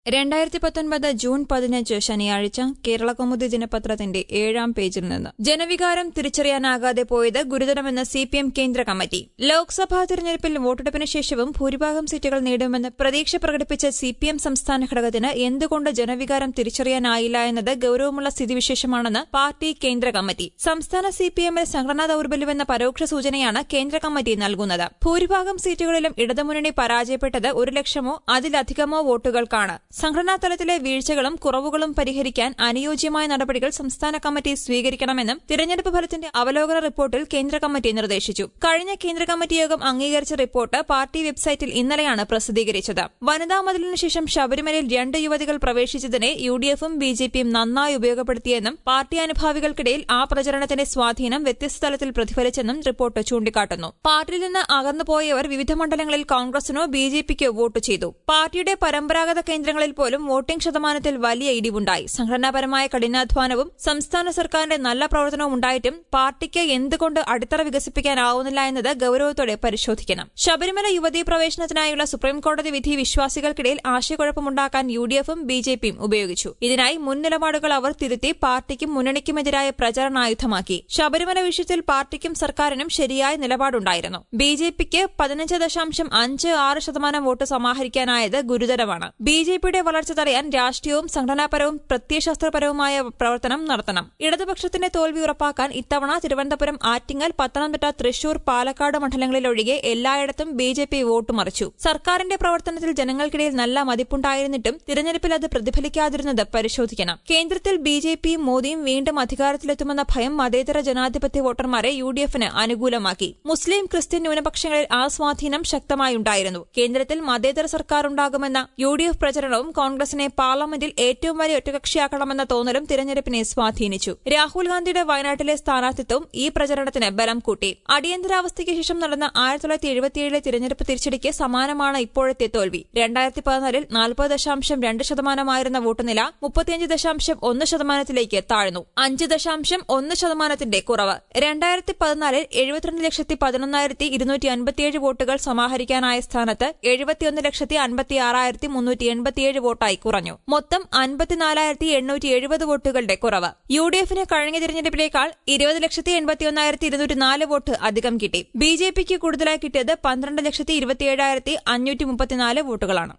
2019 June 15 ശനിയാഴ്ച കേരളകൗമുദി ദിനപത്രത്തിന്റെ 7-ാം പേജിൽ നിന്ന് ജനവികാരം തിരിച്ചറിയാനാകാതെ പോയത് ഗുരുതരമെന്ന് സിപിഎം കേന്ദ്ര കമ്മിറ്റി. ലോക്സഭാ തിരഞ്ഞെടുപ്പിൽ വോട്ടെടുപ്പിന് ശേഷവും ഭൂരിഭാഗം സീറ്റുകൾ നേടുമെന്ന് പ്രതീക്ഷ പ്രകടിപ്പിച്ച സിപിഎം സംസ്ഥാന ഘടകത്തിന് എന്തുകൊണ്ട് ജനവികാരം തിരിച്ചറിയാനായില്ല എന്നത് ഗൌരവമുള്ള സ്ഥിതിവിശേഷമാണെന്ന് പാർട്ടി കേന്ദ്ര കമ്മിറ്റി. സംസ്ഥാന സിപിഎമ്മിൽ സംഘടനാ ദൌർബല്യമെന്ന പരോക്ഷ സൂചനയാണ് കേന്ദ്ര കമ്മിറ്റി നൽകുന്നത്. ഭൂരിഭാഗം സീറ്റുകളിലും ഇടതുമുന്നണി പരാജയപ്പെട്ടത് 1 ലക്ഷമോ അതിലധികമോ വോട്ടുകൾക്കാണ്. സംഘടനാ തലത്തിലെ വീഴ്ചകളും കുറവുകളും പരിഹരിക്കാൻ അനുയോജ്യമായ നടപടികൾ സംസ്ഥാന കമ്മിറ്റി സ്വീകരിക്കണമെന്നും തിരഞ്ഞെടുപ്പ് ഫലത്തിന്റെ അവലോകന റിപ്പോർട്ടിൽ കേന്ദ്ര കമ്മിറ്റി നിർദ്ദേശിച്ചു. കഴിഞ്ഞ കേന്ദ്ര കമ്മിറ്റി യോഗം അംഗീകരിച്ച റിപ്പോർട്ട് പാർട്ടി വെബ്സൈറ്റിൽ ഇന്നലെയാണ് പ്രസിദ്ധീകരിച്ചത്. വനിതാ മതിലിനു ശേഷം ശബരിമലയിൽ 2 യുവതികൾ പ്രവേശിച്ചതിനെ യുഡിഎഫും ബിജെപിയും നന്നായി ഉപയോഗപ്പെടുത്തിയെന്നും പാർട്ടി അനുഭാവികൾക്കിടയിൽ ആ പ്രചരണത്തിന്റെ സ്വാധീനം വ്യത്യസ്ത തലത്തിൽ പ്രതിഫലിച്ചെന്നും റിപ്പോർട്ട് ചൂണ്ടിക്കാട്ടുന്നു. പാർട്ടിയിൽ നിന്ന് അകന്നുപോയവർ വിവിധ മണ്ഡലങ്ങളിൽ കോൺഗ്രസിനോ ബിജെപിക്കോ വോട്ട് ചെയ്തു. പാർട്ടിയുടെ പരമ്പരാഗത കേന്ദ്രങ്ങളിൽ പോലും വോട്ടിംഗ് ശതമാനത്തിൽ വലിയ ഇടിവുണ്ടായി. സംഘടനാപരമായ കഠിനാധ്വാനവും സംസ്ഥാന സർക്കാരിന്റെ നല്ല പ്രവർത്തനവും ഉണ്ടായിട്ടും പാർട്ടിക്ക് എന്തുകൊണ്ട് അടിത്തറ വികസിപ്പിക്കാനാവുന്നില്ല എന്നത് ഗൌരവത്തോടെ പരിശോധിക്കണം. ശബരിമല യുവതീ പ്രവേശനത്തിനായുള്ള സുപ്രീംകോടതി വിധി വിശ്വാസികൾക്കിടയിൽ ആശയക്കുഴപ്പമുണ്ടാക്കാൻ യുഡിഎഫും ബിജെപിയും ഉപയോഗിച്ചു. ഇതിനായി മുൻ നിലപാടുകൾ അവർ തിരുത്തി പാർട്ടിക്കും മുന്നണിക്കുമെതിരായ പ്രചരണായുധമാക്കി. ശബരിമല വിഷയത്തിൽ പാർട്ടിക്കും സർക്കാരിനും ശരിയായ നിലപാടുണ്ടായിരുന്നു. ബിജെപിക്ക് 15.56% വോട്ട് സമാഹരിക്കാനായത് ഗുരുതരമാണ്. ബിജെപിയുടെ വളർച്ച തടയാൻ രാഷ്ട്രീയവും സംഘടനാപരവും പ്രത്യയശാസ്ത്രപരവുമായ പ്രവർത്തനം നടത്തണം. ഇടതുപക്ഷത്തിന്റെ തോൽവി ഉറപ്പാക്കാൻ ഇത്തവണ തിരുവനന്തപുരം, ആറ്റിങ്ങൽ, പത്തനംതിട്ട, തൃശൂർ, പാലക്കാട് മണ്ഡലങ്ങളിലൊഴികെ എല്ലായിടത്തും ബിജെപി വോട്ട് മറിച്ചു. സർക്കാരിന്റെ പ്രവർത്തനത്തിൽ ജനങ്ങൾക്കിടയിൽ നല്ല മതിപ്പുണ്ടായിരുന്നിട്ടും തിരഞ്ഞെടുപ്പിൽ അത് പ്രതിഫലിക്കാതിരുന്നത് പരിശോധിക്കണം. കേന്ദ്രത്തിൽ ബിജെപിയും മോദിയും വീണ്ടും അധികാരത്തിലെത്തുമെന്ന ഭയം മതേതര ജനാധിപത്യ വോട്ടർമാരെ യുഡിഎഫിന് അനുകൂലമാക്കി. മുസ്ലിം, ക്രിസ്ത്യൻ ന്യൂനപക്ഷങ്ങളിൽ ആ സ്വാധീനം ശക്തമായുണ്ടായിരുന്നു. കേന്ദ്രത്തിൽ മതേതര സർക്കാർ ഉണ്ടാകുമെന്ന യുഡിഎഫ് പ്രചരണവും കോൺഗ്രസിനെ പാർലമെന്റിൽ ഏറ്റവും വലിയ ഒറ്റകക്ഷിയാക്കണമെന്ന തോന്നലും തിരഞ്ഞെടുപ്പിനെ സ്വാധീനിച്ചു. രാഹുൽ ഗാന്ധിയുടെ വയനാട്ടിലെ സ്ഥാനാർത്ഥിത്വം ഈ പ്രചരണത്തിന് ബലം കൂട്ടി. അടിയന്തരാവസ്ഥയ്ക്ക് ശേഷം നടന്ന 1977 തിരഞ്ഞെടുപ്പ് തിരിച്ചടിക്ക് സമാനമാണ് ഇപ്പോഴത്തെ തോൽവി. 2014 40.2% വോട്ടുനില 35.1% താഴ്ന്നു. 5.1% കുറവ്. 2014 72,11,257 വോട്ടുകൾ സമാഹരിക്കാനായ സ്ഥാനത്ത് 71,56,387 വോട്ടായി കുറഞ്ഞു. മൊത്തം 54,870 വോട്ടുകളുടെ കുറവ്. യുഡിഎഫിന് കഴിഞ്ഞ തിരഞ്ഞെടുപ്പിലേക്കാൾ 20,81,204 വോട്ട് അധികം കിട്ടി. ബിജെപിക്ക് കൂടുതലായി കിട്ടിയത് 12,27,534 വോട്ടുകളാണ്.